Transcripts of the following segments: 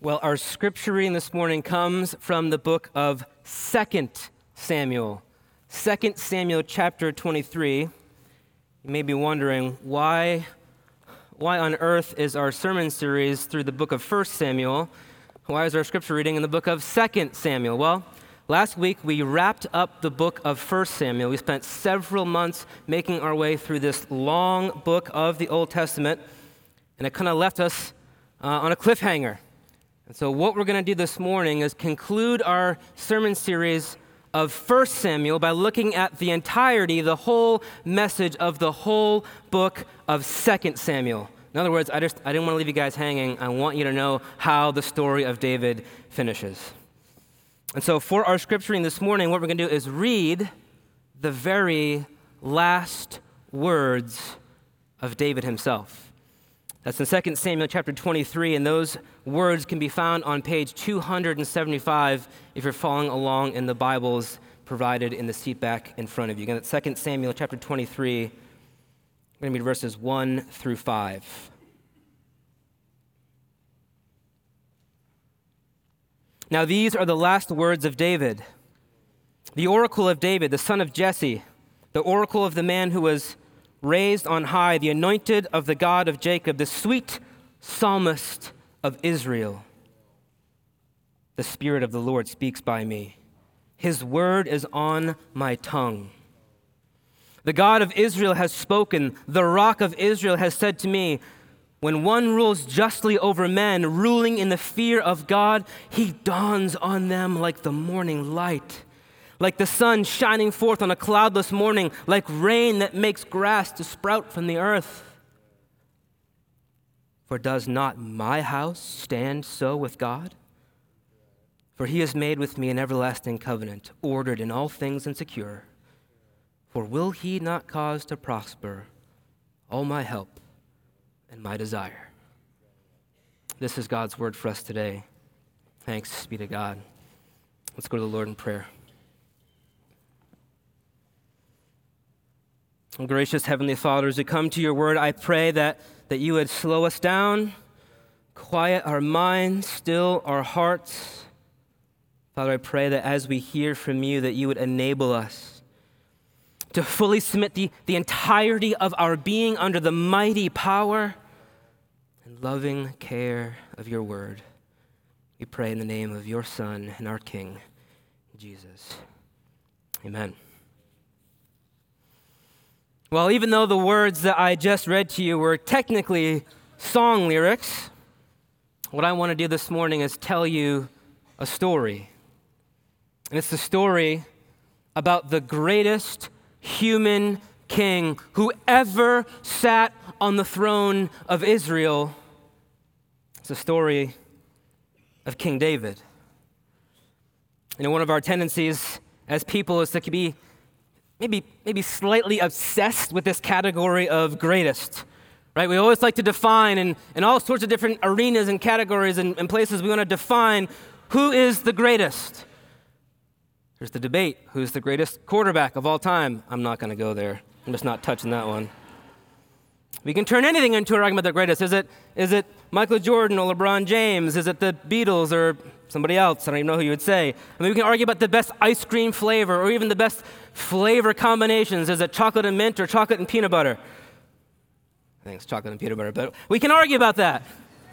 Well, our scripture reading this morning comes from the book of 2 Samuel. 2 Samuel chapter 23. You may be wondering, why on earth is our sermon series through the book of 1 Samuel? Why is our scripture reading in the book of 2 Samuel? Well, last week we wrapped up the book of 1 Samuel. We spent several months making our way through this long book of the Old Testament, and it kind of left us on a cliffhanger. And so what we're going to do this morning is conclude our sermon series of 1 Samuel by looking at the entirety, the whole message of the whole book of 2 Samuel. In other words, I didn't want to leave you guys hanging. I want you to know how the story of David finishes. And so for our scripture reading this morning, what we're going to do is read the very last words of David himself. That's in 2 Samuel chapter 23, and those words can be found on page 275 if you're following along in the Bibles provided in the seat back in front of you. Again, it's 2 Samuel chapter 23. We're going to read verses 1 through 5. Now these are the last words of David, the oracle of David, the son of Jesse, the oracle of the man who was raised on high, the anointed of the God of Jacob, the sweet psalmist of Israel. The Spirit of the Lord speaks by me. His word is on my tongue. The God of Israel has spoken. The Rock of Israel has said to me, when one rules justly over men, ruling in the fear of God, he dawns on them like the morning light, like the sun shining forth on a cloudless morning, like rain that makes grass to sprout from the earth. For does not my house stand so with God? For he has made with me an everlasting covenant, ordered in all things and secure. For will he not cause to prosper all my help and my desire? This is God's word for us today. Thanks be to God. Let's go to the Lord in prayer. Oh, gracious Heavenly Father, as we come to your word, I pray that you would slow us down, quiet our minds, still our hearts. Father, I pray that as we hear from you, that you would enable us to fully submit the entirety of our being under the mighty power and loving care of your word. We pray in the name of your Son and our King, Jesus. Amen. Well, even though the words that I just read to you were technically song lyrics, what I want to do this morning is tell you a story. And it's the story about the greatest human king who ever sat on the throne of Israel. It's a story of King David. You know, one of our tendencies as people is to be maybe slightly obsessed with this category of greatest, right? We always like to define in all sorts of different arenas and categories and places, we want to define who is the greatest. There's the debate, who's the greatest quarterback of all time? I'm not going to go there. I'm just not touching that one. We can turn anything into an argument about the greatest. Is it Michael Jordan or LeBron James? Is it the Beatles or somebody else? I don't even know who you would say. I mean, we can argue about the best ice cream flavor or even the best flavor combinations. Is it chocolate and mint or chocolate and peanut butter? I think it's chocolate and peanut butter, but we can argue about that.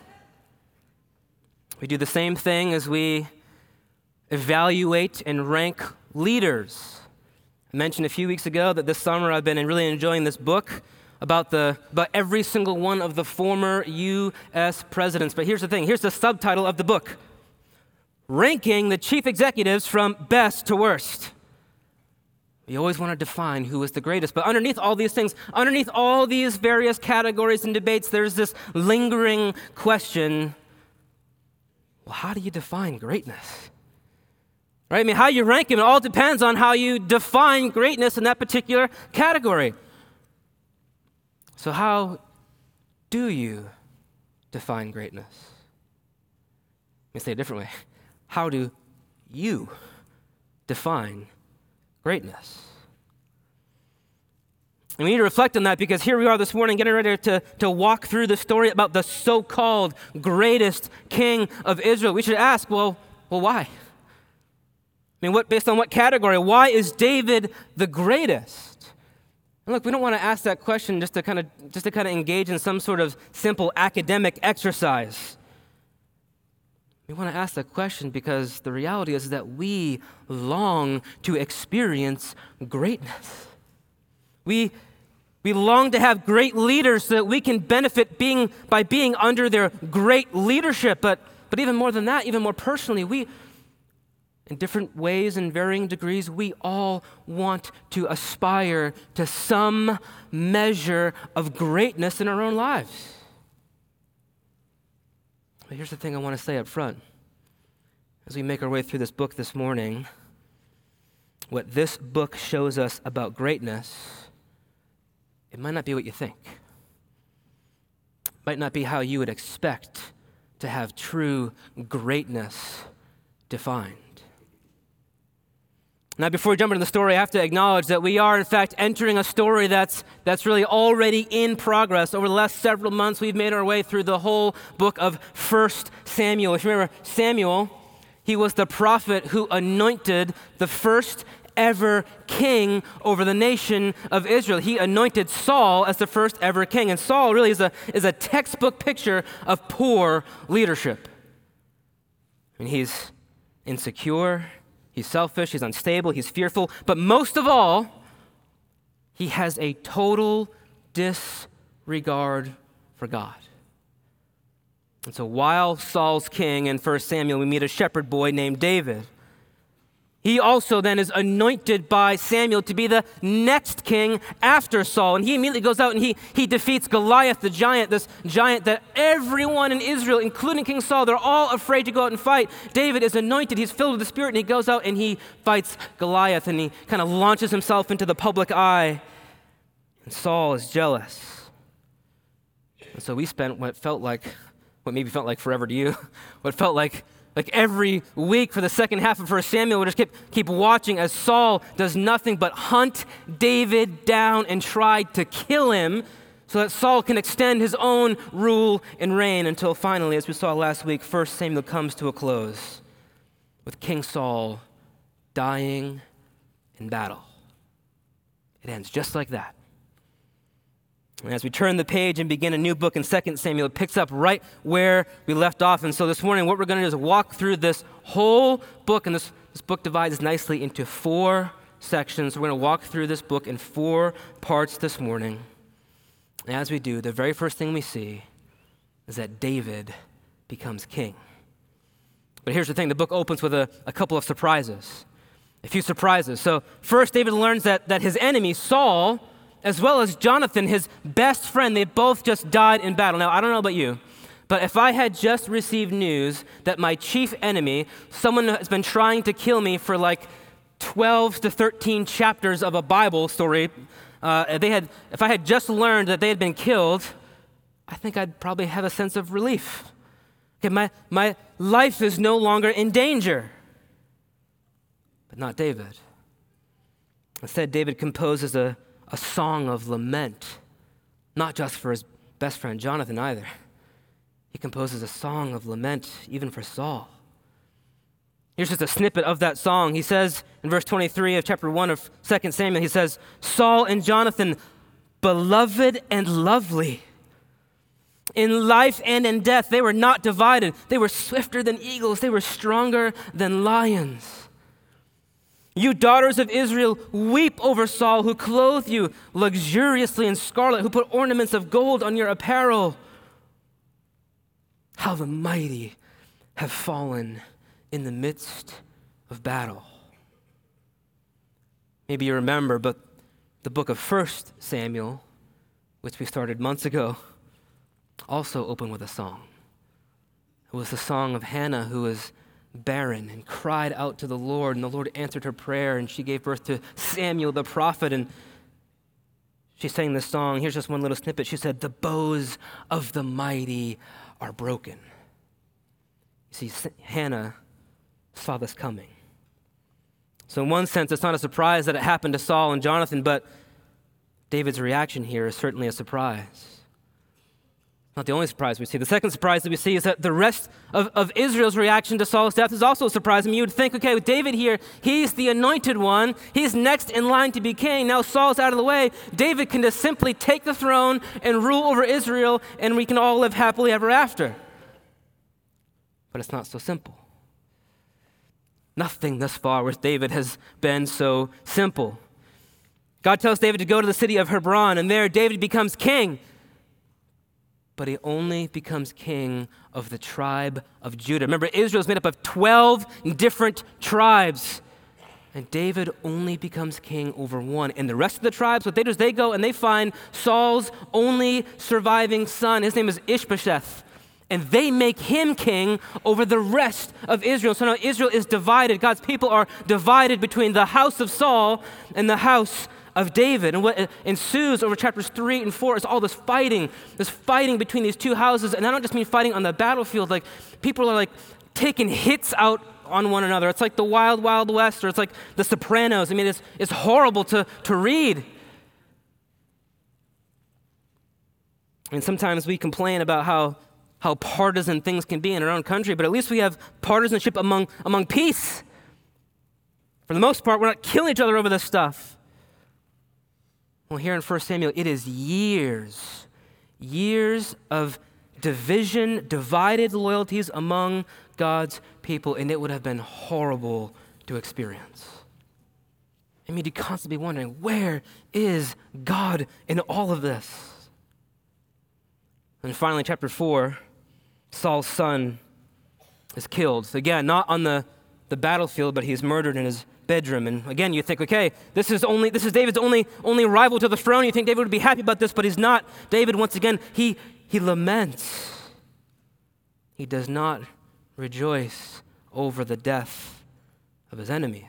We do the same thing as we evaluate and rank leaders. I mentioned a few weeks ago that this summer I've been really enjoying this book about every single one of the former U.S. presidents. But here's the thing. Here's the subtitle of the book. Ranking the chief executives from best to worst. We always want to define who is the greatest. But underneath all these things, underneath all these various categories and debates, there's this lingering question. Well, how do you define greatness? Right? I mean, how you rank them, it all depends on how you define greatness in that particular category. So how do you define greatness? Let me say it a different way. How do you define greatness? And we need to reflect on that because here we are this morning getting ready to walk through the story about the so-called greatest king of Israel. We should ask, well, why? I mean, based on what category? Why is David the greatest? And look, we don't want to ask that question just to kind of engage in some sort of simple academic exercise. We want to ask that question because the reality is that we long to experience greatness. We long to have great leaders so that we can benefit by being under their great leadership. But even more than that, even more personally, in different ways and varying degrees, we all want to aspire to some measure of greatness in our own lives. But here's the thing I want to say up front. As we make our way through this book this morning, what this book shows us about greatness, it might not be what you think. It might not be how you would expect to have true greatness defined. Now, before we jump into the story, I have to acknowledge that we are, in fact, entering a story that's really already in progress. Over the last several months, we've made our way through the whole book of 1 Samuel. If you remember, Samuel, he was the prophet who anointed the first ever king over the nation of Israel. He anointed Saul as the first ever king. And Saul really is a textbook picture of poor leadership. I mean, he's insecure. He's selfish, he's unstable, he's fearful, but most of all, he has a total disregard for God. And so while Saul's king in 1 Samuel, we meet a shepherd boy named David. He also then is anointed by Samuel to be the next king after Saul. And he immediately goes out and he defeats Goliath, the giant, this giant that everyone in Israel, including King Saul, they're all afraid to go out and fight. David is anointed, he's filled with the Spirit, and he goes out and he fights Goliath, and he kind of launches himself into the public eye. And Saul is jealous. And so we spent what maybe felt like forever to you, what felt like every week for the second half of 1 Samuel, we just keep watching as Saul does nothing but hunt David down and try to kill him so that Saul can extend his own rule and reign until finally, as we saw last week, 1 Samuel comes to a close with King Saul dying in battle. It ends just like that. And as we turn the page and begin a new book in 2 Samuel, it picks up right where we left off. And so this morning, what we're going to do is walk through this whole book. And this book divides nicely into 4 sections. We're going to walk through this book in 4 parts this morning. And as we do, the very first thing we see is that David becomes king. But here's the thing. The book opens with a couple of surprises, a few surprises. So first, David learns that his enemy, Saul, as well as Jonathan, his best friend, they both just died in battle. Now, I don't know about you, but if I had just received news that my chief enemy, someone who has been trying to kill me for like 12 to 13 chapters of a Bible story, if I had just learned that they had been killed, I think I'd probably have a sense of relief. Okay, my life is no longer in danger. But not David. Instead, David composes a song of lament, not just for his best friend Jonathan either. He composes a song of lament even for Saul. Here's just a snippet of that song. He says in verse 23 of chapter 1 of 2 Samuel, he says, Saul and Jonathan, beloved and lovely. In life and in death, they were not divided. They were swifter than eagles. They were stronger than lions. You daughters of Israel, weep over Saul, who clothed you luxuriously in scarlet, who put ornaments of gold on your apparel. How the mighty have fallen in the midst of battle. Maybe you remember, but the book of 1 Samuel, which we started months ago, also opened with a song. It was the song of Hannah, who was barren and cried out to the Lord, and the Lord answered her prayer, and she gave birth to Samuel the prophet, and she sang this song. Here's just one little snippet. She said, the bows of the mighty are broken. You see, Hannah saw this coming. So in one sense, it's not a surprise that it happened to Saul and Jonathan, but David's reaction here is certainly a surprise. Not the only surprise we see. The second surprise that we see is that the rest of Israel's reaction to Saul's death is also a surprise. I mean, you would think, okay, with David here, he's the anointed one. He's next in line to be king. Now Saul's out of the way. David can just simply take the throne and rule over Israel, and we can all live happily ever after. But it's not so simple. Nothing thus far with David has been so simple. God tells David to go to the city of Hebron, and there David becomes king. But he only becomes king of the tribe of Judah. Remember, Israel is made up of 12 different tribes. And David only becomes king over one. And the rest of the tribes, what they do is they go and they find Saul's only surviving son. His name is Ishbosheth. And they make him king over the rest of Israel. So now Israel is divided. God's people are divided between the house of Saul and the house of David. And what ensues over chapters 3 and 4 is all this fighting between these two houses. And I don't just mean fighting on the battlefield. Like, people are like taking hits out on one another. It's like the Wild Wild West, or it's like the Sopranos. I mean, it's horrible to read. And sometimes we complain about how partisan things can be in our own country, but at least we have partisanship among peace. For the most part, we're not killing each other over this stuff. Well, here in 1 Samuel, it is years of division, divided loyalties among God's people, and it would have been horrible to experience. I mean, you'd constantly be wondering, where is God in all of this? And finally, chapter 4, Saul's son is killed. Again, not on the battlefield, but he's murdered in his bedroom. And again, you think, okay, this is David's only rival to the throne. You think David would be happy about this, but he's not. David, once again, he laments. He does not rejoice over the death of his enemies.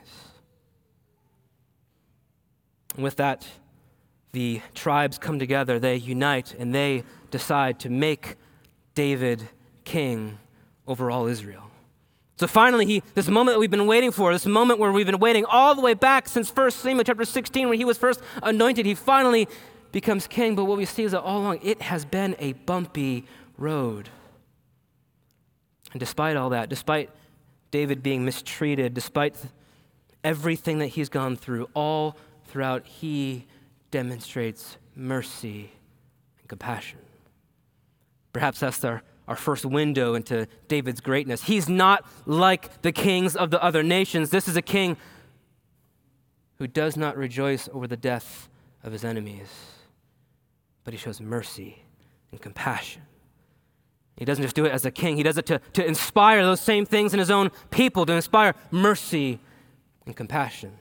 And with that, the tribes come together, they unite, and they decide to make David king over all Israel. So finally, this moment that we've been waiting for, this moment where we've been waiting all the way back since 1 Samuel chapter 16, when he was first anointed, he finally becomes king. But what we see is that all along, it has been a bumpy road. And despite all that, despite David being mistreated, despite everything that he's gone through, all throughout, he demonstrates mercy and compassion. Perhaps that's our first window into David's greatness. He's not like the kings of the other nations. This is a king who does not rejoice over the death of his enemies, but he shows mercy and compassion. He doesn't just do it as a king. He does it to inspire those same things in his own people, to inspire mercy and compassion.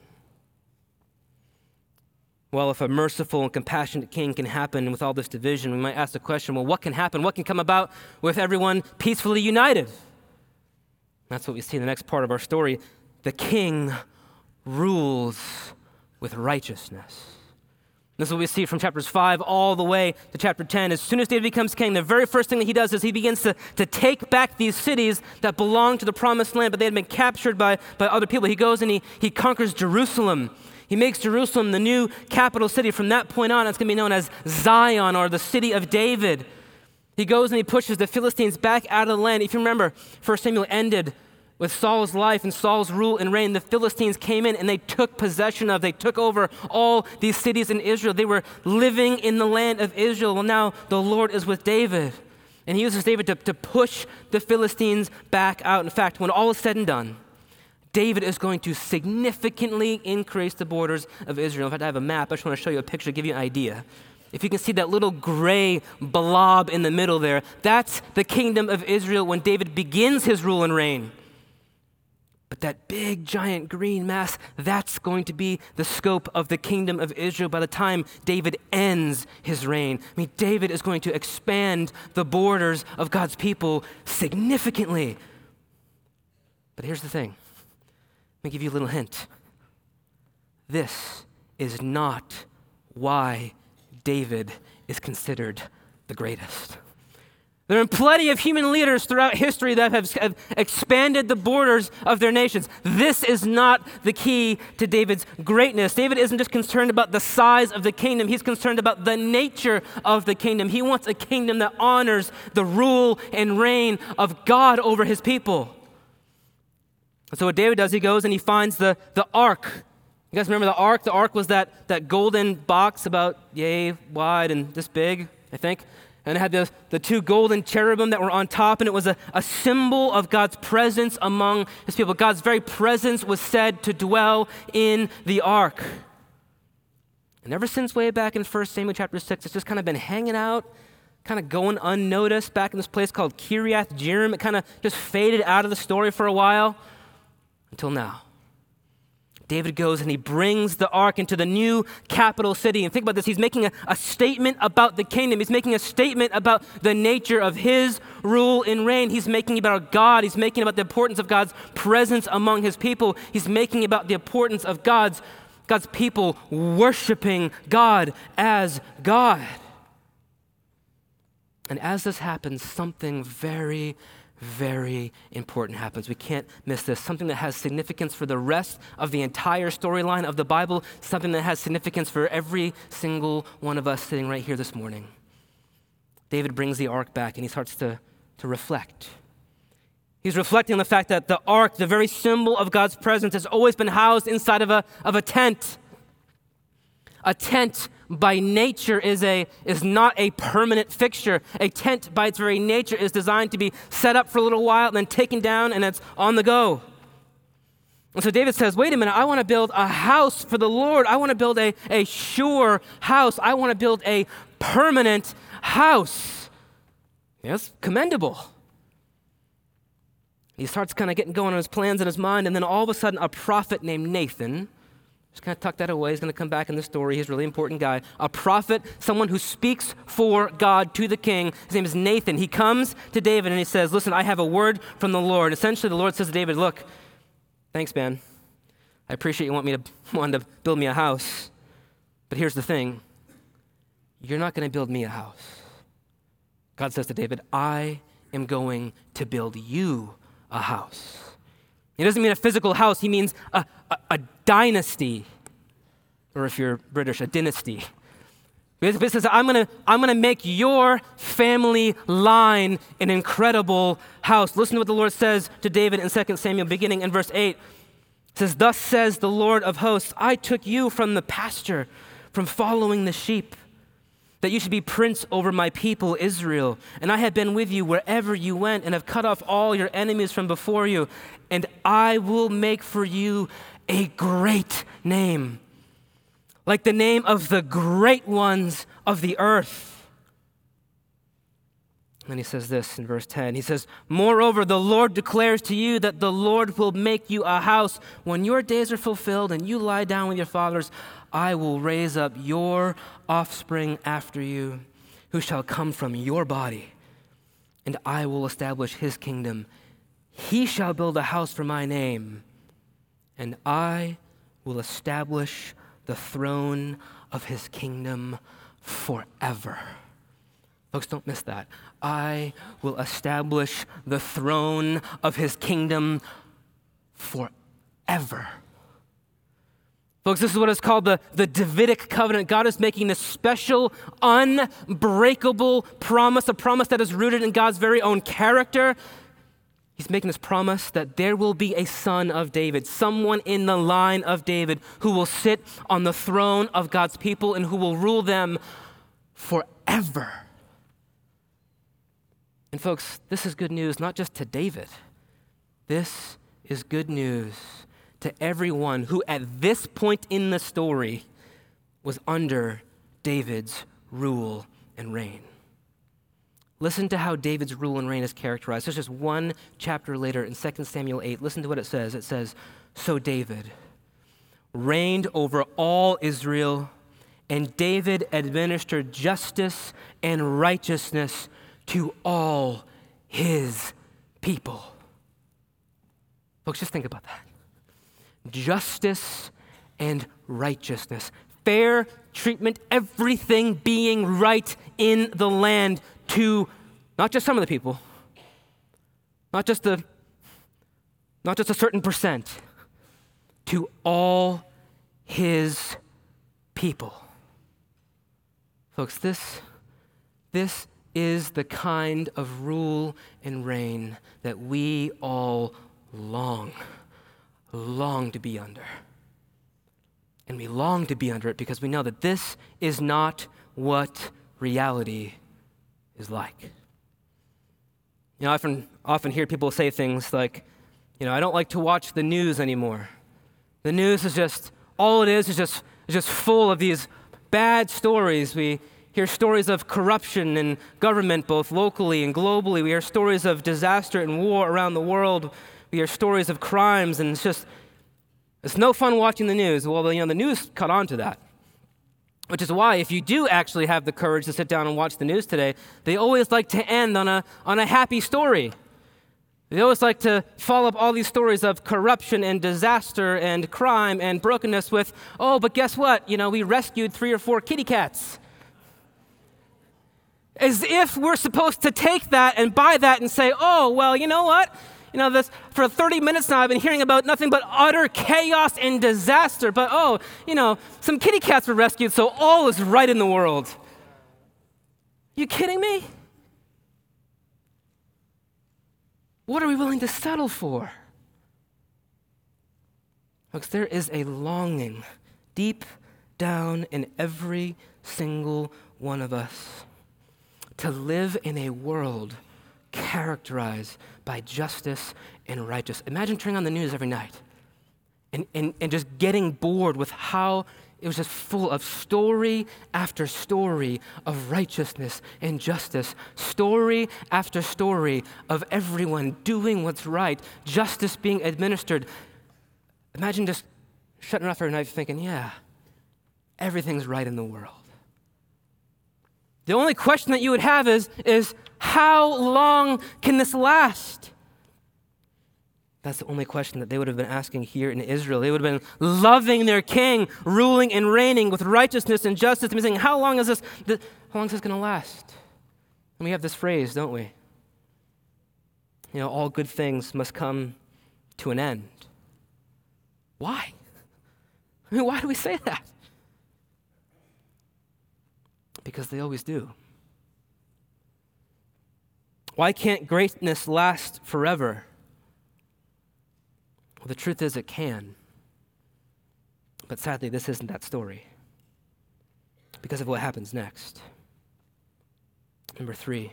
Well, if a merciful and compassionate king can happen with all this division, we might ask the question, well, what can happen? What can come about with everyone peacefully united? That's what we see in the next part of our story. The king rules with righteousness. This is what we see from chapters 5 all the way to chapter 10. As soon as David becomes king, the very first thing that he does is he begins to take back these cities that belong to the promised land, but they had been captured by other people. He goes and he conquers Jerusalem. He makes Jerusalem the new capital city. From that point on, it's going to be known as Zion, or the city of David. He goes and he pushes the Philistines back out of the land. If you remember, 1 Samuel ended with Saul's life and Saul's rule and reign. The Philistines came in and they took they took over all these cities in Israel. They were living in the land of Israel. Well, now the Lord is with David. And he uses David to push the Philistines back out. In fact, when all is said and done, David is going to significantly increase the borders of Israel. In fact, I have a map. I just want to show you a picture, give you an idea. If you can see that little gray blob in the middle there, that's the kingdom of Israel when David begins his rule and reign. But that big, giant green mass, that's going to be the scope of the kingdom of Israel by the time David ends his reign. I mean, David is going to expand the borders of God's people significantly. But here's the thing. Let me give you a little hint. This is not why David is considered the greatest. There have been plenty of human leaders throughout history that have expanded the borders of their nations. This is not the key to David's greatness. David isn't just concerned about the size of the kingdom. He's concerned about the nature of the kingdom. He wants a kingdom that honors the rule and reign of God over his people. And so what David does, he goes and he finds the ark. You guys remember the ark? The ark was that golden box about yay wide and this big, I think. And it had the two golden cherubim that were on top, and it was a symbol of God's presence among his people. God's very presence was said to dwell in the ark. And ever since way back in 1 Samuel chapter 6, it's just kind of been hanging out, kind of going unnoticed back in this place called Kiriath Jearim. It kind of just faded out of the story for a while until now. David goes and he brings the ark into the new capital city. And think about this, he's making a statement about the kingdom. He's making a statement about the nature of his rule and reign. He's making about God. He's making about the importance of God's presence among his people. He's making about the importance of God's people worshiping God as God. And as this happens, something very, very important happens. We can't miss this. Something that has significance for the rest of the entire storyline of the Bible, something that has significance for every single one of us sitting right here this morning. David brings the ark back and he starts to reflect. He's reflecting on the fact that the ark, the very symbol of God's presence, has always been housed inside of a tent. A tent by nature is not a permanent fixture. A tent by its very nature is designed to be set up for a little while and then taken down and it's on the go. And so David says, wait a minute, I want to build a house for the Lord. I want to build a sure house. I want to build a permanent house. Yes, commendable. He starts kind of getting going on his plans in his mind, and then all of a sudden a prophet named Nathan, just kind of tuck that away. He's going to come back in the story. He's a really important guy. A prophet, someone who speaks for God to the king. His name is Nathan. He comes to David and he says, listen, I have a word from the Lord. Essentially, the Lord says to David, look, thanks, man. I appreciate you wanting to build me a house. But here's the thing. You're not going to build me a house. God says to David, I am going to build you a house. He doesn't mean a physical house. He means a dynasty, or if you're British, a dynasty. He says, I'm gonna make your family line an incredible house. Listen to what the Lord says to David in 2 Samuel, beginning in verse 8. It says, thus says the Lord of hosts, I took you from the pasture, from following the sheep, that you should be prince over my people Israel. And I have been with you wherever you went and have cut off all your enemies from before you. And I will make for you a great name, like the name of the great ones of the earth. And then he says this in verse 10. He says, moreover, the Lord declares to you that the Lord will make you a house. When your days are fulfilled and you lie down with your fathers, I will raise up your offspring after you, who shall come from your body, and I will establish his kingdom. He shall build a house for my name, and I will establish the throne of his kingdom forever. Folks, don't miss that. I will establish the throne of his kingdom forever. Folks, this is what is called the Davidic covenant. God is making this special, unbreakable promise, a promise that is rooted in God's very own character. He's making this promise that there will be a son of David, someone in the line of David who will sit on the throne of God's people and who will rule them forever. And folks, this is good news not just to David. This is good news to everyone who at this point in the story was under David's rule and reign. Listen to how David's rule and reign is characterized. There's just one chapter later in 2 Samuel 8. Listen to what it says. It says, so David reigned over all Israel, and David administered justice and righteousness to all his people. Folks, just think about that. Justice and righteousness. Fair treatment, everything being right in the land to not just some of the people, not just a certain percent, to all his people. Folks, this is the kind of rule and reign that we all long to be under. And we long to be under it because we know that this is not what reality is like. I often hear people say things like, I don't like to watch the news anymore. The news is just, all it is just full of these bad stories. We hear stories of corruption in government, both locally and globally. We hear stories of disaster and war around the world. We hear stories of crimes, and it's no fun watching the news. Well, the news caught on to that, which is why if you do actually have the courage to sit down and watch the news today, they always like to end on a happy story. They always like to follow up all these stories of corruption and disaster and crime and brokenness with, oh, but guess what? We rescued 3 or 4 kitty cats. As if we're supposed to take that and buy that and say, oh, well, you know what? This for 30 minutes now I've been hearing about nothing but utter chaos and disaster. But some kitty cats were rescued, so all is right in the world. You kidding me? What are we willing to settle for? Folks, there is a longing deep down in every single one of us to live in a world characterized by justice and righteousness. Imagine turning on the news every night and just getting bored with how it was just full of story after story of righteousness and justice, story after story of everyone doing what's right, justice being administered. Imagine just shutting it off every night thinking, yeah, everything's right in the world. The only question that you would have is how long can this last? That's the only question that they would have been asking here in Israel. They would have been loving their king, ruling and reigning with righteousness and justice, and saying, how long is this going to last? And we have this phrase, don't we? All good things must come to an end. Why? Why do we say that? Because they always do. Why can't greatness last forever? Well, the truth is it can. But sadly, this isn't that story because of what happens next. Number 3,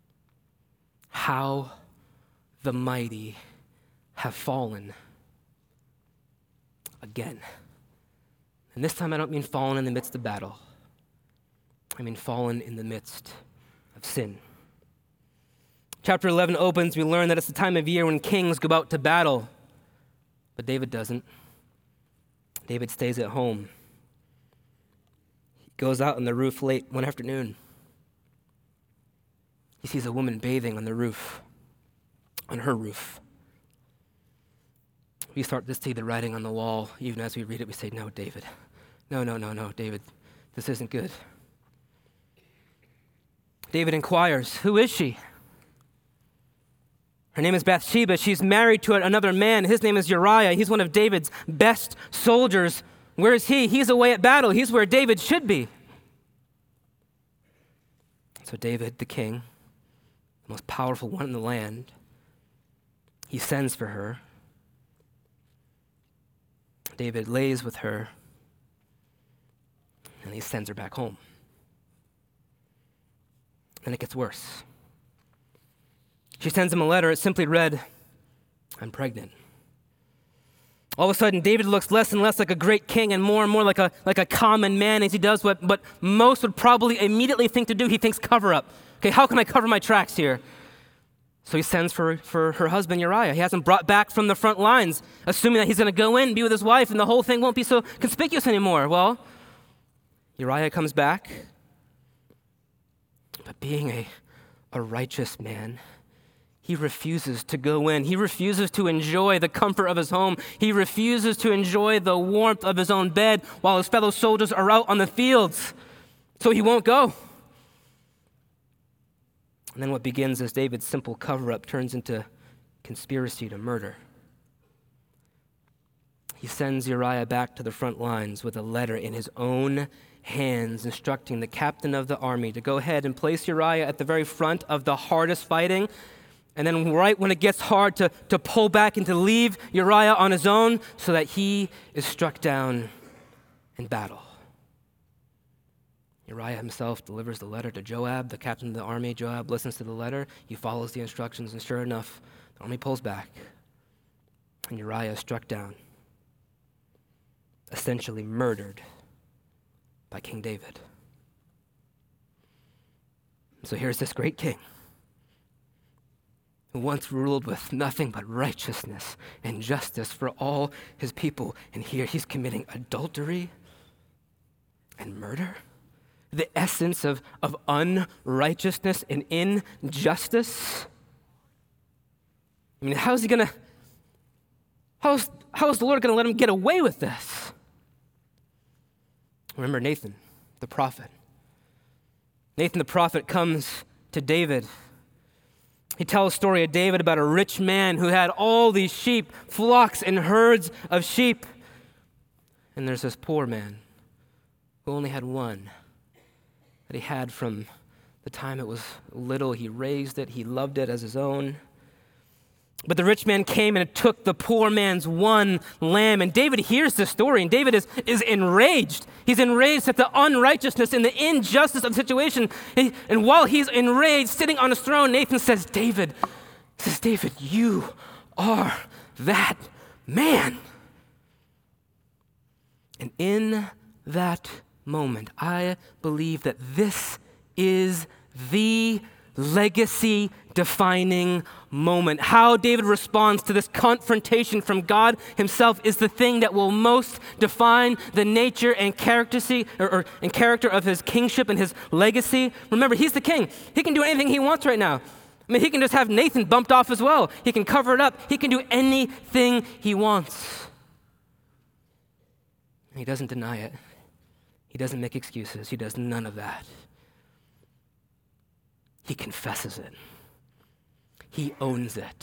how the mighty have fallen again. And this time I don't mean fallen in the midst of battle. I mean fallen in the midst of sin. Chapter 11 opens, we learn that it's the time of year when kings go out to battle. But David doesn't. David stays at home. He goes out on the roof late one afternoon. He sees a woman bathing on the roof, on her roof. We start to see the writing on the wall. Even as we read it, we say, no, David. No, David. This isn't good. David inquires, who is she? Her name is Bathsheba. She's married to another man. His name is Uriah. He's one of David's best soldiers. Where is he? He's away at battle. He's where David should be. So David, the king, the most powerful one in the land, he sends for her. David lays with her, and he sends her back home. And it gets worse. She sends him a letter. It simply read, I'm pregnant. All of a sudden, David looks less and less like a great king and more like a common man as he does what most would probably immediately think to do. He thinks cover up. Okay, how can I cover my tracks here? So he sends for her husband Uriah. He has him brought back from the front lines, assuming that he's going to go in, be with his wife, and the whole thing won't be so conspicuous anymore. Well, Uriah comes back, but being a righteous man, he refuses to go in. He refuses to enjoy the comfort of his home. He refuses to enjoy the warmth of his own bed while his fellow soldiers are out on the fields. So he won't go. And then what begins as David's simple cover-up turns into conspiracy to murder. He sends Uriah back to the front lines with a letter in his own hands instructing the captain of the army to go ahead and place Uriah at the very front of the hardest fighting. And then right when it gets hard to pull back and to leave Uriah on his own so that he is struck down in battle. Uriah himself delivers the letter to Joab, the captain of the army. Joab listens to the letter. He follows the instructions, and sure enough, the army pulls back, and Uriah is struck down, essentially murdered by King David. So here's this great king who once ruled with nothing but righteousness and justice for all his people, and here he's committing adultery and murder. The essence of unrighteousness and injustice. I mean, how is the Lord going to let him get away with this? Remember Nathan, the prophet. Nathan the prophet comes to David. He tells a story of David about a rich man who had all these sheep, flocks and herds of sheep. And there's this poor man who only had one that he had from the time it was little. He raised it. He loved it as his own. But the rich man came and took the poor man's one lamb. And David hears this story, and David is enraged. He's enraged at the unrighteousness and the injustice of the situation. And while he's enraged, sitting on his throne, Nathan says, David, you are that man. And in that moment, I believe that this is the legacy-defining moment. How David responds to this confrontation from God himself is the thing that will most define the nature and character of his kingship and his legacy. Remember, he's the king. He can do anything he wants right now. I mean, he can just have Nathan bumped off as well. He can cover it up. He can do anything he wants. He doesn't deny it. He doesn't make excuses. He does none of that. He confesses it. He owns it.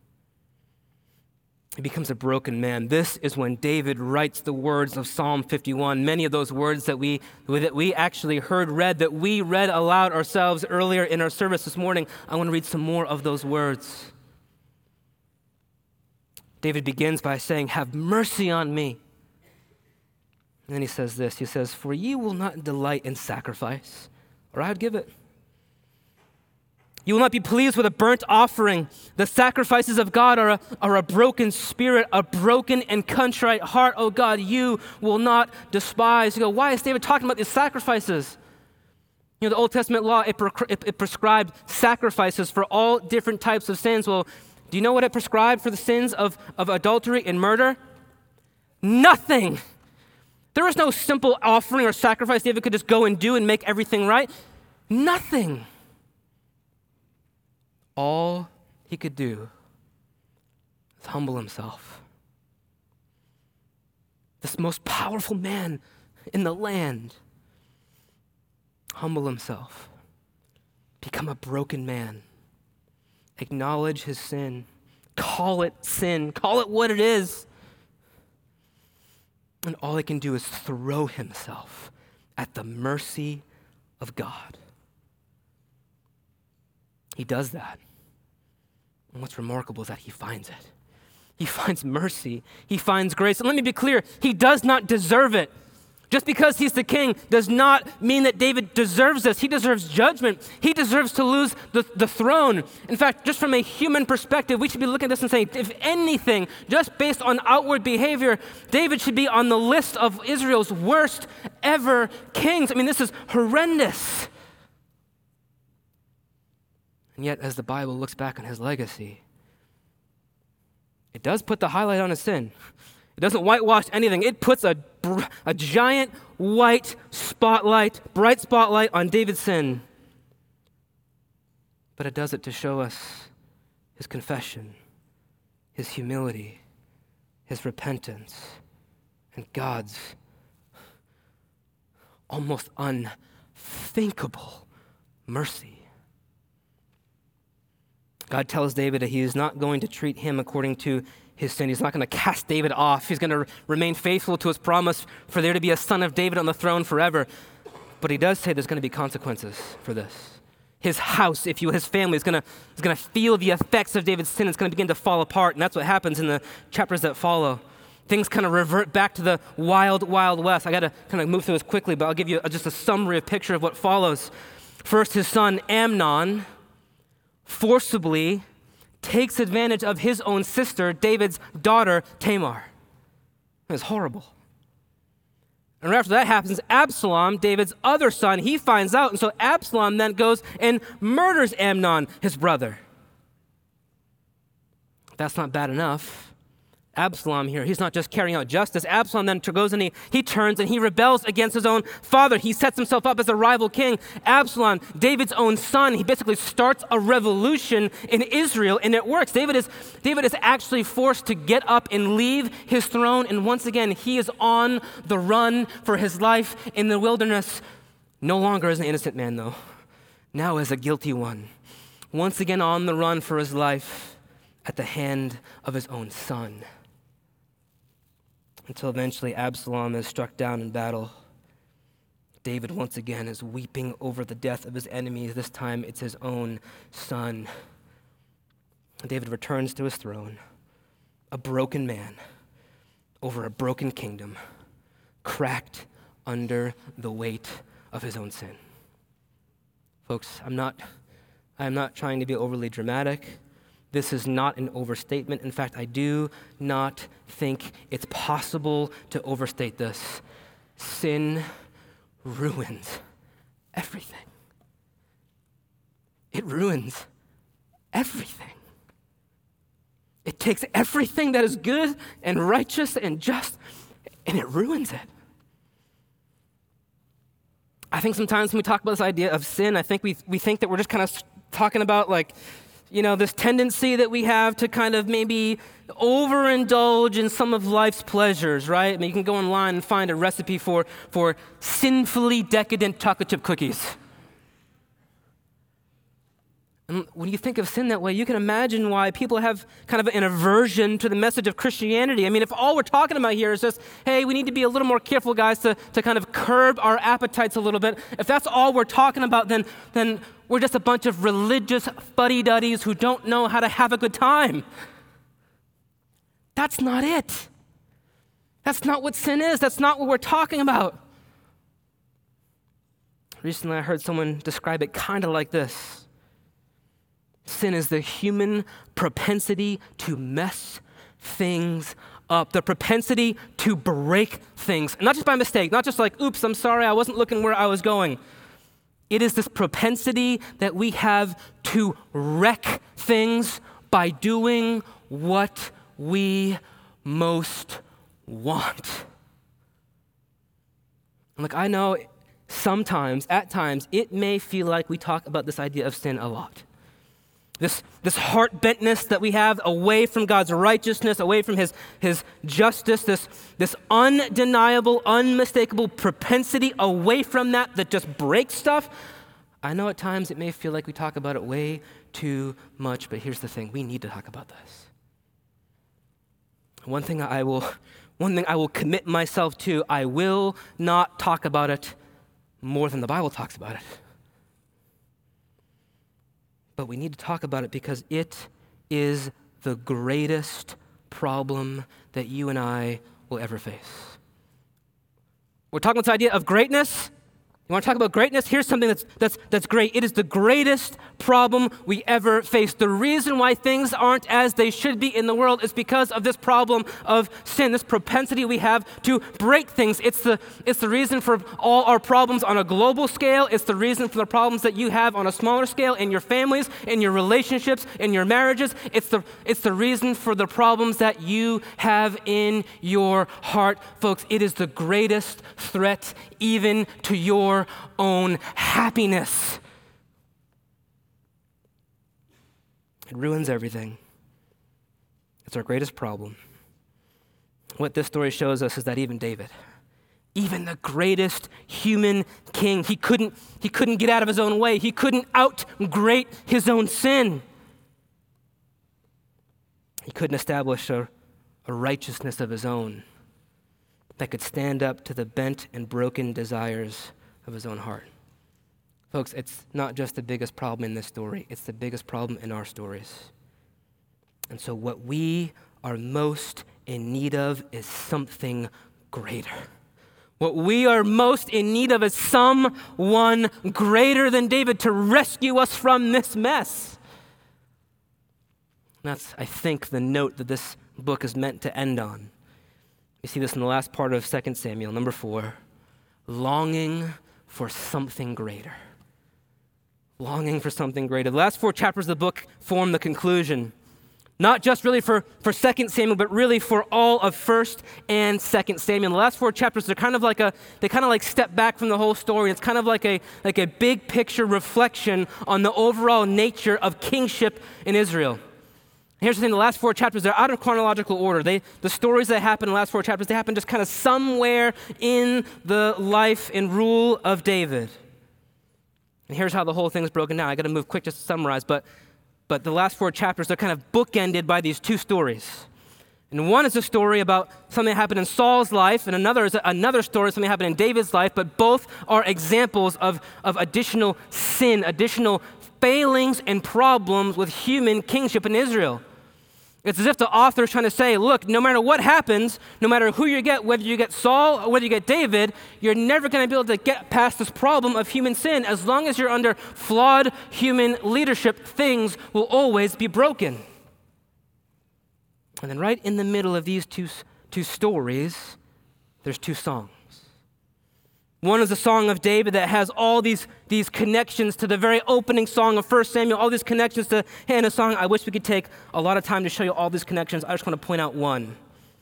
He becomes a broken man. This is when David writes the words of Psalm 51. Many of those words that we actually heard read, that we read aloud ourselves earlier in our service this morning. I want to read some more of those words. David begins by saying, "Have mercy on me." And then he says this. He says, "For you will not delight in sacrifice, or I would give it. You will not be pleased with a burnt offering. The sacrifices of God are a broken spirit, a broken and contrite heart. Oh God, you will not despise." You go, why is David talking about these sacrifices? You know, the Old Testament law, it prescribed sacrifices for all different types of sins. Well, do you know what it prescribed for the sins of adultery and murder? Nothing. There was no simple offering or sacrifice David could just go and do and make everything right. Nothing. All he could do is humble himself. This most powerful man in the land, humble himself, become a broken man, acknowledge his sin, call it sin, call it what it is. And all he can do is throw himself at the mercy of God. He does that. And what's remarkable is that he finds it. He finds mercy. He finds grace. And let me be clear, he does not deserve it. Just because he's the king does not mean that David deserves this. He deserves judgment. He deserves to lose the throne. In fact, just from a human perspective, we should be looking at this and saying, if anything, just based on outward behavior, David should be on the list of Israel's worst ever kings. I mean, this is horrendous. And yet, as the Bible looks back on his legacy, it does put the highlight on his sin. It doesn't whitewash anything. It puts a giant white spotlight, bright spotlight on David's sin. But it does it to show us his confession, his humility, his repentance, and God's almost unthinkable mercy. God tells David that he is not going to treat him according to his sin. He's not going to cast David off. He's going to remain faithful to his promise for there to be a son of David on the throne forever. But he does say there's going to be consequences for this. His house, if you will, his family is going to feel the effects of David's sin. It's going to begin to fall apart. And that's what happens in the chapters that follow. Things kind of revert back to the wild, wild west. I got to kind of move through this quickly, but I'll give you just a summary, a picture of what follows. First, his son Amnon forcibly takes advantage of his own sister, David's daughter, Tamar. It's horrible. And right after that happens, Absalom, David's other son, he finds out. And so Absalom then goes and murders Amnon, his brother. That's not bad enough. Absalom here, he's not just carrying out justice. Absalom then goes and he turns and he rebels against his own father. He sets himself up as a rival king. Absalom, David's own son, he basically starts a revolution in Israel, and it works. David is actually forced to get up and leave his throne, and once again, he is on the run for his life in the wilderness, no longer as an innocent man, though, now as a guilty one. Once again on the run for his life at the hand of his own son. Until eventually Absalom is struck down in battle. David once again is weeping over the death of his enemies. This time it's his own son. David returns to his throne, a broken man over a broken kingdom, cracked under the weight of his own sin. Folks, I'm not trying to be overly dramatic. This is not an overstatement. In fact, I do not think it's possible to overstate this. Sin ruins everything. It ruins everything. It takes everything that is good and righteous and just, and it ruins it. I think sometimes when we talk about this idea of sin, I think we think that we're just kind of talking about this tendency that we have to kind of maybe overindulge in some of life's pleasures, right? I mean, you can go online and find a recipe for sinfully decadent chocolate chip cookies. And when you think of sin that way, you can imagine why people have kind of an aversion to the message of Christianity. I mean, if all we're talking about here is just, hey, we need to be a little more careful, guys, to kind of curb our appetites a little bit. If that's all we're talking about, then we're just a bunch of religious fuddy-duddies who don't know how to have a good time. That's not it. That's not what sin is. That's not what we're talking about. Recently, I heard someone describe it kind of like this. Sin is the human propensity to mess things up, the propensity to break things. Not just by mistake, not just like, oops, I'm sorry, I wasn't looking where I was going. It is this propensity that we have to wreck things by doing what we most want. And I know at times, it may feel like we talk about this idea of sin a lot. This heart-bentness that we have away from God's righteousness, away from his justice, this undeniable, unmistakable propensity away from that just breaks stuff. I know at times it may feel like we talk about it way too much, but here's the thing. We need to talk about this. One thing I will commit myself to, I will not talk about it more than the Bible talks about it. But we need to talk about it because it is the greatest problem that you and I will ever face. We're talking about this idea of greatness. You want to talk about greatness? Here's something that's great. It is the greatest problem we ever face. The reason why things aren't as they should be in the world is because of this problem of sin, this propensity we have to break things. It's the reason for all our problems on a global scale. It's the reason for the problems that you have on a smaller scale in your families, in your relationships, in your marriages. It's the reason for the problems that you have in your heart. Folks, it is the greatest threat even to your own happiness. It ruins everything. It's our greatest problem. What this story shows us is that even David, even the greatest human king, he couldn't get out of his own way. He couldn't out-great his own sin. He couldn't establish a righteousness of his own that could stand up to the bent and broken desires of his own heart. Folks, it's not just the biggest problem in this story, it's the biggest problem in our stories. And so what we are most in need of is something greater. What we are most in need of is someone greater than David to rescue us from this mess. That's, I think, the note that this book is meant to end on. You see this in the last part of 2 Samuel, number 4, longing for something greater. Longing for something greater. The last 4 chapters of the book form the conclusion. Not just really for 2 Samuel, but really for all of 1 and 2 Samuel. The last 4 chapters, they kind of like step back from the whole story. It's kind of like a big picture reflection on the overall nature of kingship in Israel. Here's the thing, the last 4 chapters, they're out of chronological order. The stories that happen in the last 4 chapters, they happen just kind of somewhere in the life and rule of David. And here's how the whole thing is broken down. I got to move quick just to summarize, but the last 4 chapters, they're kind of bookended by these 2 stories. And one is a story about something that happened in Saul's life, and another is another story, something that happened in David's life, but both are examples of additional sin, additional failings and problems with human kingship in Israel. It's as if the author is trying to say, look, no matter what happens, no matter who you get, whether you get Saul or whether you get David, you're never going to be able to get past this problem of human sin. As long as you're under flawed human leadership, things will always be broken. And then right in the middle of these two stories, there's 2 songs. One is the song of David that has all these connections to the very opening song of 1 Samuel, all these connections to Hannah's song. I wish we could take a lot of time to show you all these connections. I just want to point out one.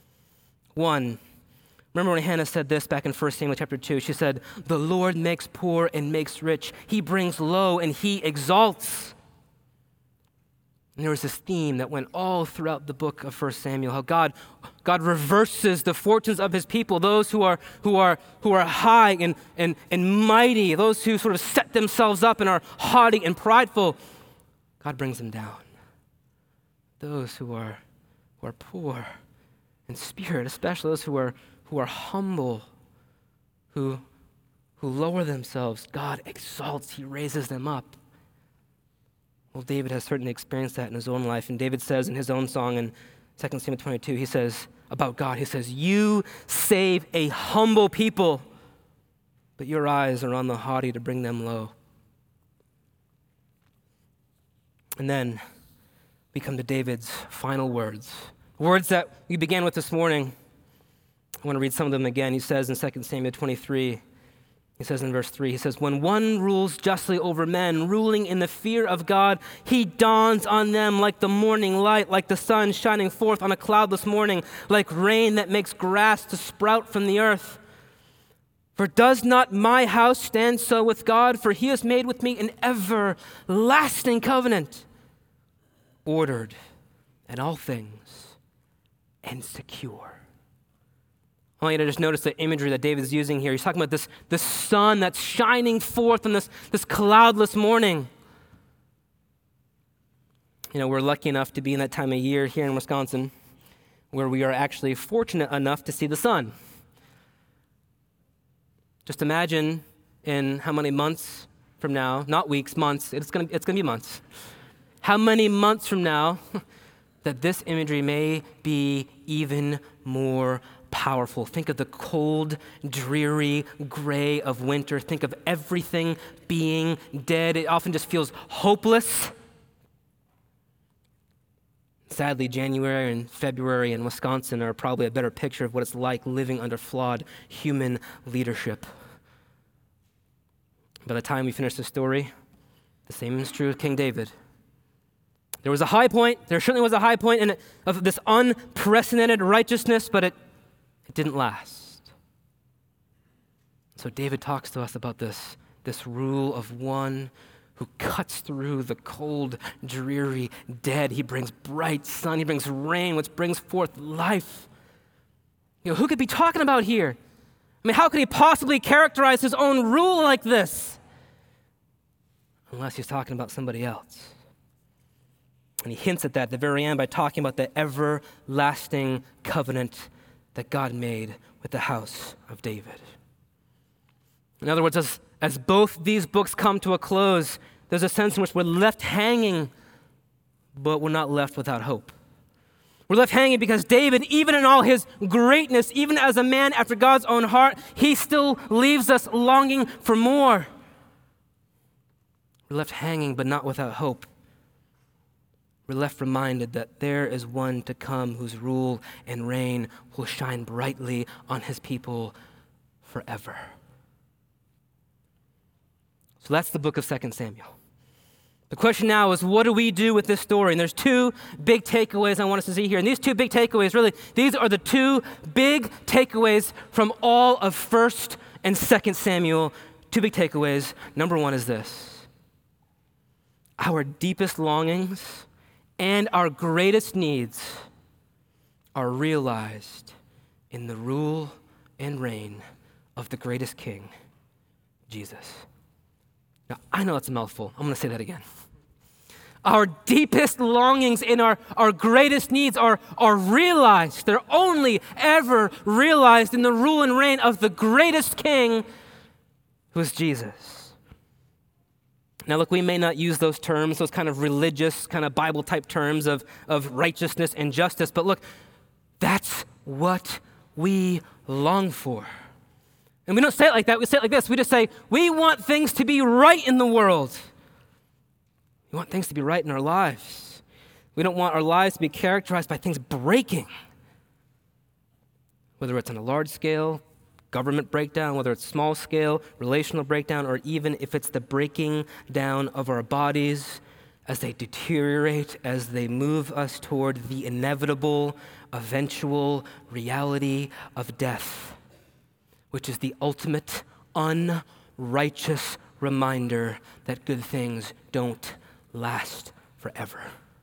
Remember when Hannah said this back in 1 Samuel chapter 2? She said, "The Lord makes poor and makes rich. He brings low and he exalts." And there was this theme that went all throughout the book of 1 Samuel, how God reverses the fortunes of his people, those who are high and mighty, those who sort of set themselves up and are haughty and prideful. God brings them down. Those who are poor in spirit, especially those who are humble, who lower themselves, God exalts, he raises them up. Well, David has certainly experienced that in his own life. And David says in his own song in 2 Samuel 22, he says about God, he says, "You save a humble people, but your eyes are on the haughty to bring them low." And then we come to David's final words that we began with this morning. I want to read some of them again. He says in 2 Samuel 23, he says in verse 3, he says, "When one rules justly over men, ruling in the fear of God, he dawns on them like the morning light, like the sun shining forth on a cloudless morning, like rain that makes grass to sprout from the earth. For does not my house stand so with God? For he has made with me an everlasting covenant, ordered in all things and secure." I want you to just notice the imagery that David is using here. He's talking about this sun that's shining forth on this cloudless morning. You know, we're lucky enough to be in that time of year here in Wisconsin where we are actually fortunate enough to see the sun. Just imagine in how many months from now, not weeks, months, it's gonna be months. How many months from now that this imagery may be even more powerful. Think of the cold, dreary gray of winter. Think of everything being dead. It often just feels hopeless. Sadly, January and February in Wisconsin are probably a better picture of what it's like living under flawed human leadership. By the time we finish the story, the same is true of King David. There was a high point. There certainly was a high point of this unprecedented righteousness, but it didn't last. So David talks to us about this rule of one who cuts through the cold, dreary dead. He brings bright sun. He brings rain, which brings forth life. You know, who could be talking about here? I mean, how could he possibly characterize his own rule like this? Unless he's talking about somebody else. And he hints at that at the very end by talking about the everlasting covenant that God made with the house of David. In other words, as both these books come to a close, there's a sense in which we're left hanging, but we're not left without hope. We're left hanging because David, even in all his greatness, even as a man after God's own heart, he still leaves us longing for more. We're left hanging, but not without hope. We're left reminded that there is one to come whose rule and reign will shine brightly on his people forever. So that's the book of 2 Samuel. The question now is, what do we do with this story? And there's two big takeaways I want us to see here. And these two big takeaways, really, these are the two big takeaways from all of 1 and 2 Samuel. Two big takeaways. Number one is this: our deepest longings and our greatest needs are realized in the rule and reign of the greatest king, Jesus. Now, I know that's a mouthful. I'm going to say that again. Our deepest longings and our greatest needs are realized. They're only ever realized in the rule and reign of the greatest king, who is Jesus. Now, look, we may not use those terms, those kind of religious, kind of Bible-type terms of righteousness and justice, but look, that's what we long for. And we don't say it like that. We say it like this. We just say, we want things to be right in the world. We want things to be right in our lives. We don't want our lives to be characterized by things breaking. Whether it's on a large scale, government breakdown, whether it's small scale, relational breakdown, or even if it's the breaking down of our bodies as they deteriorate, as they move us toward the inevitable, eventual reality of death, which is the ultimate unrighteous reminder that good things don't last forever.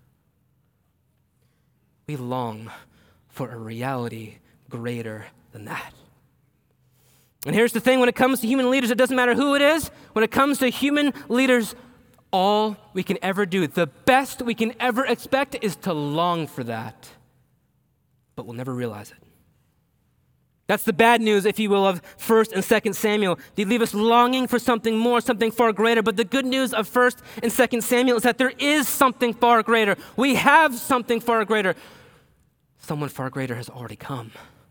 We long for a reality greater than that. And here's the thing: when it comes to human leaders, it doesn't matter who it is. When it comes to human leaders, all we can ever do, the best we can ever expect, is to long for that. But we'll never realize it. That's the bad news, if you will, of 1 and 2 Samuel. They leave us longing for something more, something far greater. But the good news of 1 and 2 Samuel is that there is something far greater. We have something far greater. Someone far greater has already come.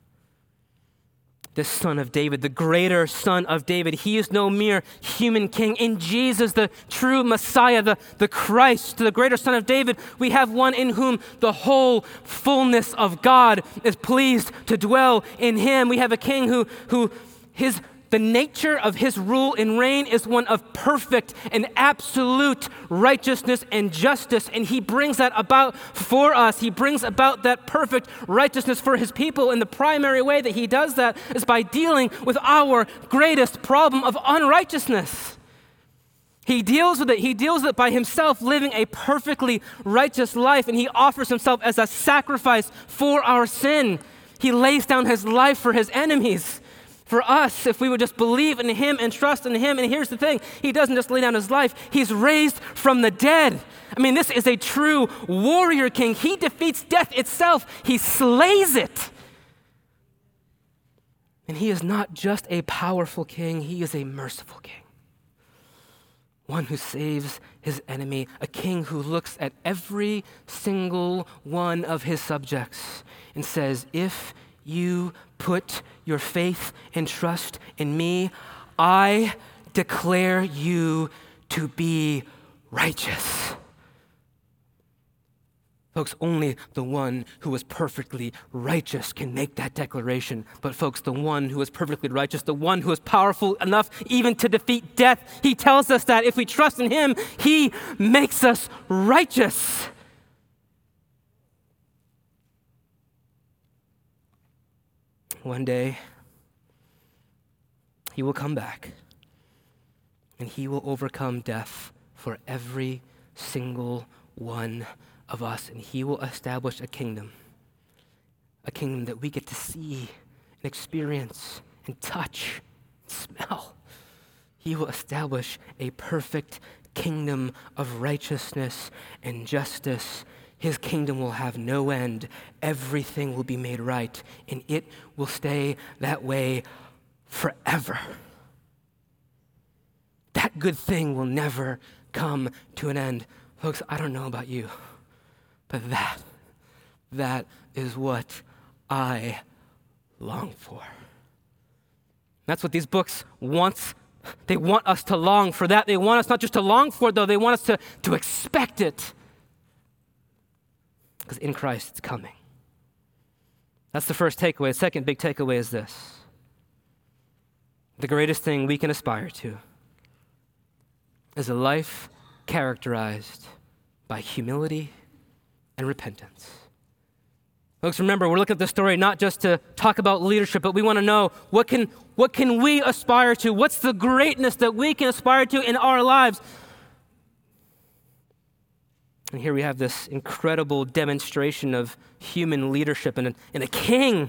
This Son of David, the greater Son of David, he is no mere human king. In Jesus, the true Messiah, the Christ, the greater Son of David, we have one in whom the whole fullness of God is pleased to dwell in him. We have a king who the nature of his rule and reign is one of perfect and absolute righteousness and justice, and he brings that about for us. He brings about that perfect righteousness for his people, and the primary way that he does that is by dealing with our greatest problem of unrighteousness. He deals with it. He deals with it by himself living a perfectly righteous life, and he offers himself as a sacrifice for our sin. He lays down his life for his enemies. For us, if we would just believe in him and trust in him. And here's the thing: he doesn't just lay down his life, he's raised from the dead. I mean, this is a true warrior king. He defeats death itself. He slays it. And he is not just a powerful king, he is a merciful king. One who saves his enemy, a king who looks at every single one of his subjects and says, if you put your faith and trust in me, I declare you to be righteous. Folks, only the one who is perfectly righteous can make that declaration. But folks, the one who is perfectly righteous, the one who is powerful enough even to defeat death, he tells us that if we trust in him, he makes us righteous. One day, he will come back, and he will overcome death for every single one of us, and he will establish a kingdom that we get to see and experience and touch and smell. He will establish a perfect kingdom of righteousness and justice His kingdom will have no end. Everything will be made right, and it will stay that way forever. That good thing will never come to an end. Folks, I don't know about you, but that is what I long for. That's what these books want. They want us to long for that. They want us not just to long for it, though. They want us to expect it. Because in Christ, it's coming. That's the first takeaway. The second big takeaway is this. The greatest thing we can aspire to is a life characterized by humility and repentance. Folks, remember, we're looking at the story not just to talk about leadership, but we want to know what can we aspire to? What's the greatness that we can aspire to in our lives? And here we have this incredible demonstration of human leadership and a king.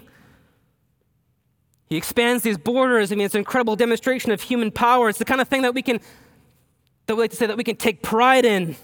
He expands these borders. I mean, it's an incredible demonstration of human power. It's the kind of thing that we like to say that we can take pride in.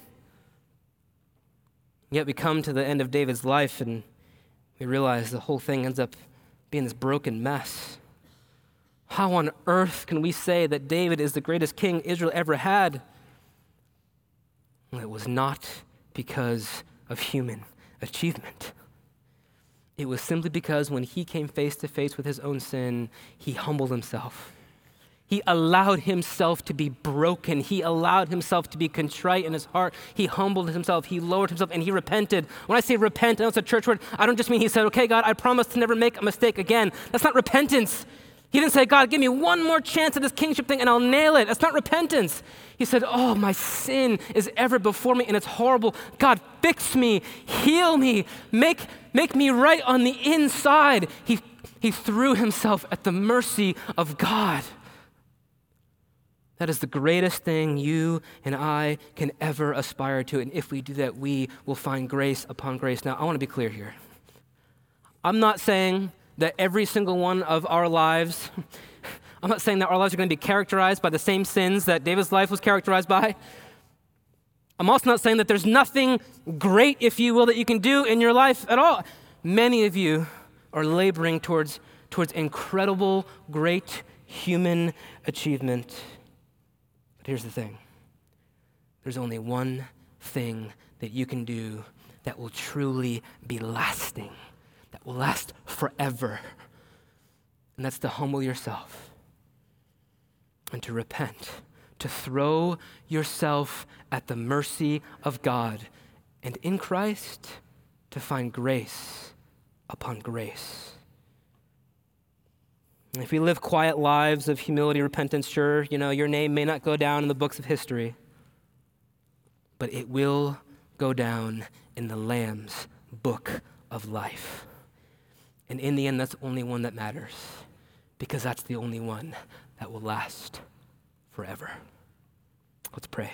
Yet we come to the end of David's life and we realize the whole thing ends up being this broken mess. How on earth can we say that David is the greatest king Israel ever had? Well, it was not because of human achievement. It was simply because when he came face to face with his own sin, he humbled himself. He allowed himself to be broken. He allowed himself to be contrite in his heart. He humbled himself. He lowered himself, and he repented. When I say repent, I know it's a church word. I don't just mean he said, okay, God, I promise to never make a mistake again. That's not repentance. He didn't say, God, give me one more chance at this kingship thing, and I'll nail it. That's not repentance. He said, oh, my sin is ever before me, and it's horrible. God, fix me. Heal me. Make me right on the inside. He threw himself at the mercy of God. That is the greatest thing you and I can ever aspire to. And if we do that, we will find grace upon grace. Now, I want to be clear here. I'm not saying that every single one of our lives, I'm not saying that our lives are going to be characterized by the same sins that David's life was characterized by. I'm also not saying that there's nothing great, if you will, that you can do in your life at all. Many of you are laboring towards incredible, great human achievement. But here's the thing. There's only one thing that you can do that will truly be lasting, that will last forever. And that's to humble yourself and to repent, to throw yourself at the mercy of God, and in Christ to find grace upon grace. If we live quiet lives of humility, repentance, sure, your name may not go down in the books of history, but it will go down in the Lamb's book of life. And in the end, that's the only one that matters, because that's the only one that will last forever. Let's pray.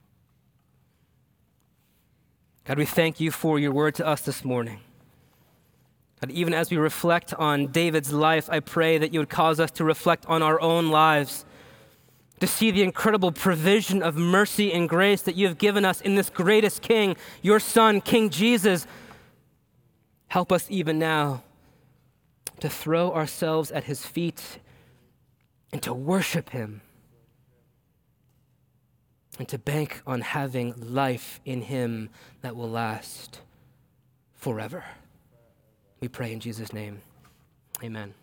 God, we thank you for your word to us this morning. God, even as we reflect on David's life, I pray that you would cause us to reflect on our own lives, to see the incredible provision of mercy and grace that you have given us in this greatest King, your Son, King Jesus. Help us even now to throw ourselves at his feet and to worship him and to bank on having life in him that will last forever. We pray in Jesus' name. Amen.